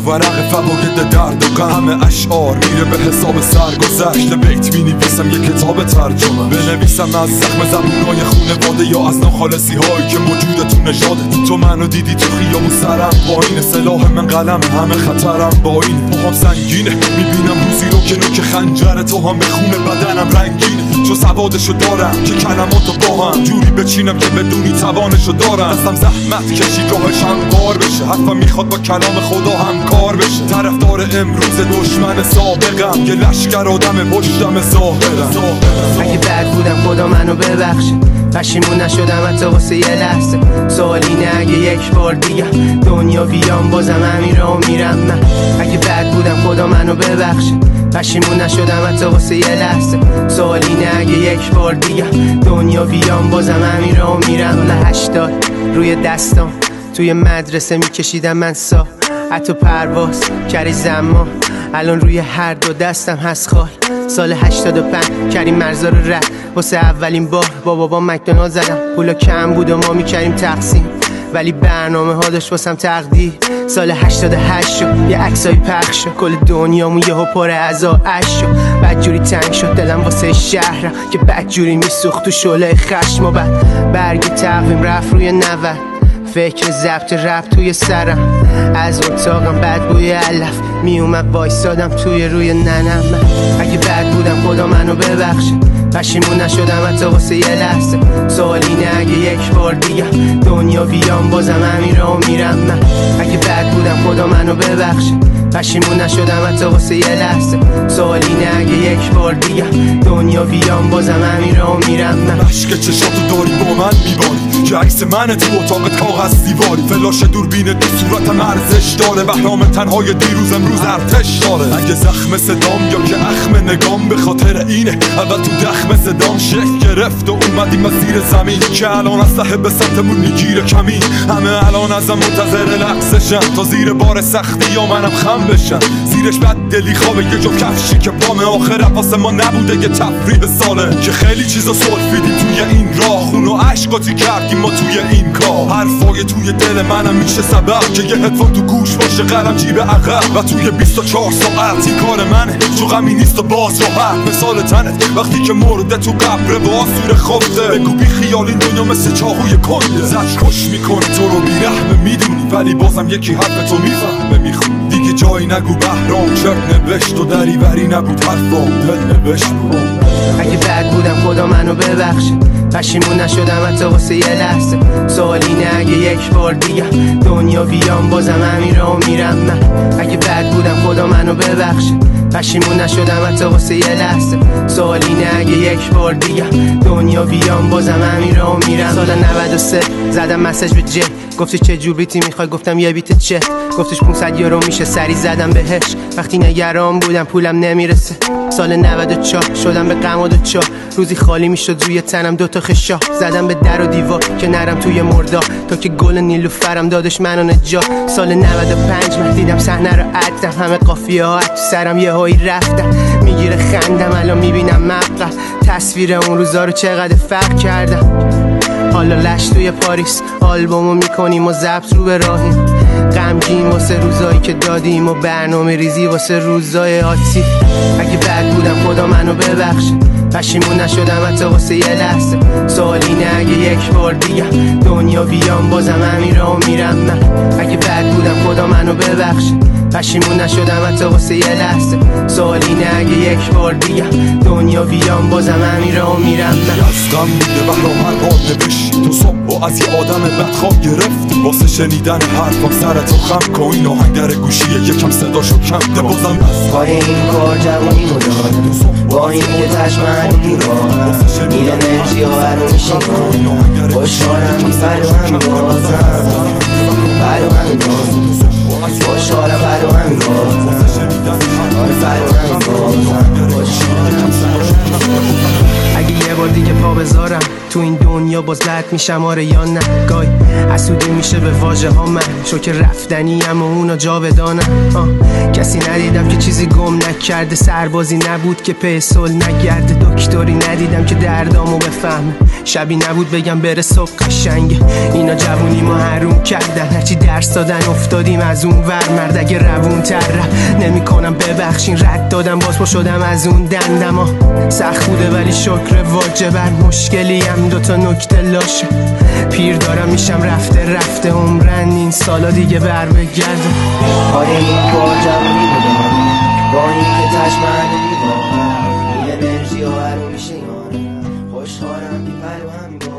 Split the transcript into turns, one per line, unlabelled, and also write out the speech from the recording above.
ورق فواید درد و غم. همه اشعار میره به حساب سرگذشت. بیت مینویسم یه کتاب ترجمه. بنویسم از زخم زبونای خونواده یا از ناخالصی هایی که موجود تو نژاده. تو منو دیدی تو خیابون سرم پایینه، سلاح من قلم همه خطرم با این. پاهم سنگینه میبینم روزی رو که نوک خنجر تو هم به خونه بدنم رنگینه. چون سوادشو دارم که کلماتو با هم جوری بچینم که بدونی توانشو دارم. دستم زحمت کشی راهش هموار بشه، حرفم میخواد با کلام خدا همکار بشه. طرفدار امروز دشمن سابقم، یه لشکر آدم پشتم ظاهرم.
اگه بد بودم خدا منو ببخشه، پشیمون نشدم حتی واسه یه لحظه. سوال اینه اگه یک بار دیگه دنیا بیام بازم همین راه میرم من. اگه بد بودم خدا منو ببخشه، پشیمون نشدم حتی واسه یه لحظه. سوال اینه اگه یک بار دیگه دنیا بیام بازم همین راه میرم. سال 80 روی دستام توی مدرسه میکشیدم من سا، حتی پرواز کردی زمان. الان روی هر دو دستم هست خال. سال 85 کریم مرزا رو رد واسه اولین بار با بابا مکدونالد زدم. پولا کم بود و ما میکردیم تقسیم، ولی برنامه ها داشت واسم تقدیر. سال 88 شد یه عکسای پخش شد، کل دنیامون یهو پر از آش شد. بدجوری تنگ شد دلم واسه شهرم که بدجوری میسوخت تو شعله خشم. و بعد برگ تقویم رفت روی 90، فکر ضبط رپ توی سرم. از اتاقم بد بوی علف میومد وایسادم توی روی ننم. اگه بد بودم خدا منو ببخشه، پشیمون نشدم حتی واسه یه لحظه. سوال اینه اگه یک بار دیگه دنیا بیام بازم همین راه میرم من. اگه بد بودم خدا منو ببخشه، پشیمون نشدم حتی واسه یه لحظه. سوال اینه اگه یک بار دیگه دنیا بیام بازم همین راه میرم من.
عشق چشاتو داری با من میباری که عکس من تو اتاقت کاغذ دیواری. فلاش دوربین تو صورتم ارزش داره، بهرام تنهای دیروز امروز ارتش داره. اگه زخم صدام یا که اخم نگام به خاطر اینه، اول تو دخم صدام شکل گرفت و اومدیم از زیر زمین که الان اسلحه به سمتمون میگیره کمین. همه الان ازم منتظر لحظشن تا زیر بار سختی یا منم خم بشن. زیرش بد دلی خوابه یه جو کفشی که پام آخر واسه ما نبوده یه تفریح ساله. که خیلی چیزا سرفیدیم توی این راه، خون و عشقاتی کردیم ما توی این کار. حرفای توی دل منم میشه سبب که یه هدفون تو گوش باشه قلم جیب عقب. و توی 24 ساعت این کار منه، تو غمی نیست و باز راحت مثال تنت وقتی که مرده تو قبر و آسور خفته. بگو بی خیال این دنیا مثل چاقوی کنده، زج کش میکنه تو رو بیرحمه میدونی، ولی بازم یکی حرف تو میفهمه میخونی. دیگه جایی نگو بهرام چرت نوشت و دری بری نبود حرفام دل نوشت بود.
اگه بد بودم خدا منو ببخشه، پشیمون نشدم حتی واسه یه لحظه. سوال اینه اگه یک بار دیگه دنیا بیام بازم همین راه میرم من. اگه بد بودم خدا منو ببخشه، پشیمون نشدم حتی واسه یه لحظه. سوال اینه اگه یک بار دیگه دنیا بیام بازم همین راه میرم. سال 93 زدم مسیج به جه، گفتی چه جور بیتی میخوای؟ گفتم یه بیت چه؟ گفتش 500 یورو میشه. سری زدم بهش وقتی نگران بودم پولم نمیرسه. سال 94 شدم به غم و دوچار، روزی خالی میشد روی تنم دوتا خشا. زدم به در و دیوار که نرم توی مردا، تا که گل نیلوفرم دادش منو نجات. سال 95 من دیدم صحنه رو عدم، همه قافیه ها تو سرم یه هایی رفتن. میگیره خندم الان میبینم مبقى تصویر اون روزا رو چقدر فرق کردم. حالا لش توی پاریس آلبومو میکنیم و ضبط رو به راهیم. غمگین واسه روزایی که دادیم و برنامه ریزی واسه روزای آتی. اگه بد بودم خدا منو ببخشه، پشیمون نشدم حتی واسه یه لحظه. سوال اینه اگه یک بار دیگه دنیا بیام بازم همین راه میرم من. اگه بد بودم خدا منو ببخشه، پشیمون نشدم حتی واسه یه لحظه. سوال اینه اگه یک بار دیگه دنیا بیام بازم همین راه میرم من.
یزدم بوده بهرام هر بار نوشتی تو صبح و از یه آدم بدخواه گرفتی. واسه شنیدن حرفم سرتو خم کن، این آهنگر گوشیه یکم صداشو کم ده. بازم
با این کار جوانی مدارم، با این که تشمن دیوارم، این انرژی ها هرو میشیم خوشحالم برو هم بازم، برو هم بازم خوشحالم برو هم بازم، برو هم بازم. اگه یه بار دیگه پا بذارم تو این دنیا باز بد میشم آره یا نه؟ گای حسودی میشه به واژه ها من، چون که رفتنیم و اونا جاودانم. کسی ندیدم که چیزی گم نکرده، سربازی نبود که پی صلح نگرده، دکتری ندیدم که دردامو بفهمه، شبی نبود بگم بره صبح قشنگه. اینا جوونی ما حروم کردن، هرچی درس دادن افتادیم از اون ور. مرد اگه روون تر نمی کنم ببخشین، رد دادم باز پا شدم از اون دندما. سخت بوده ولی شکر واجب، بر مشکلی هم دوتا نکته لاشه. پیر دارم میشم رفته رفته، عمرن این سالا دیگه بر بگرده.
آره این بار جوانی بودم با این که تشمن میبارم، این انرژی ها هر میشه یانم، خوشحالم بی پر و همی